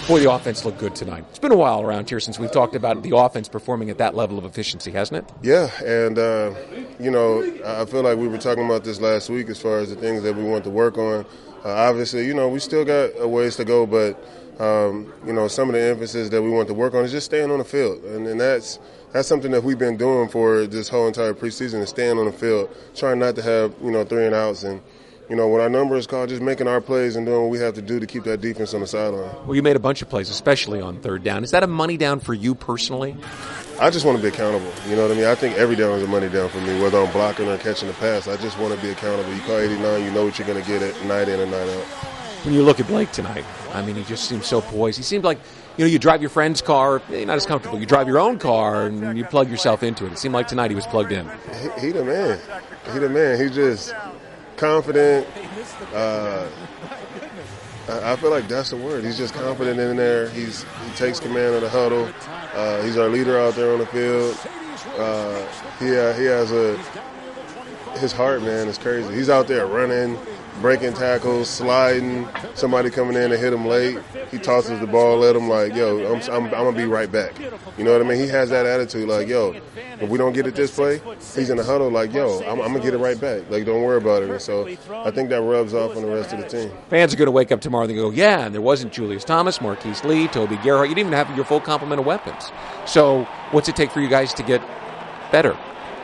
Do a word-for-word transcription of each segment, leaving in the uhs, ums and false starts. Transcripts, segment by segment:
Boy, the offense looked good tonight. It's been a while around here since we've talked about the offense performing at that level of efficiency, hasn't it? Yeah, and, uh, you know, I feel like we were talking about this last week as far as the things that we want to work on. Uh, obviously, you know, we still got a ways to go, but, um, you know, some of the emphasis that we want to work on is just staying on the field. And, and that's that's something that we've been doing for this whole entire preseason, is staying on the field, trying not to have, you know, three and outs. And, you know, when our number is called, just making our plays and doing what we have to do to keep that defense on the sideline. Well, you made a bunch of plays, especially on third down. Is that a money down for you personally? I just want to be accountable. You know what I mean? I think every down is a money down for me, whether I'm blocking or catching the pass. I just want to be accountable. You call eighty-nine, you know what you're going to get at night in and night out. When you look at Blake tonight, I mean, he just seems so poised. He seemed like, you know, you drive your friend's car, eh, not as comfortable. You drive your own car and you plug yourself into it. It seemed like tonight he was plugged in. He, he the man. He the man. He's just confident. Uh, I feel like that's the word. He's just confident in there. He's he takes command of the huddle. Uh, he's our leader out there on the field. Uh, he uh, he has a his heart, man, is crazy. He's out there running, breaking tackles, sliding. Somebody coming in and hit him late. He tosses the ball at him like, yo, I'm, I'm, I'm going to be right back. You know what I mean? He has that attitude like, yo, if we don't get it this play, he's in the huddle like, yo, I'm, I'm going to get it right back. Like, don't worry about it. And so I think that rubs off on the rest of the team. Fans are going to wake up tomorrow and go, yeah, and there wasn't Julius Thomas, Marquise Lee, Toby Gerhart. You didn't even have your full complement of weapons. So what's it take for you guys to get better?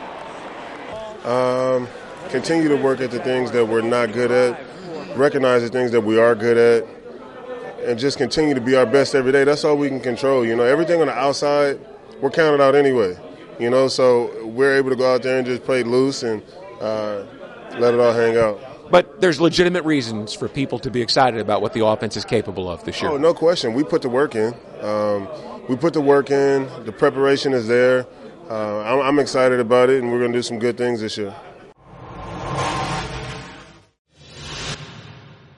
Um, continue to work at the things that we're not good at, recognize the things that we are good at, and just continue to be our best every day. That's all we can control. You know, everything on the outside, we're counted out anyway. You know, so we're able to go out there and just play loose and uh, let it all hang out. But there's legitimate reasons for people to be excited about what the offense is capable of this year. Oh, no question. We put the work in. Um, we put the work in. The preparation is there. Uh, I'm, I'm excited about it, and we're going to do some good things this year.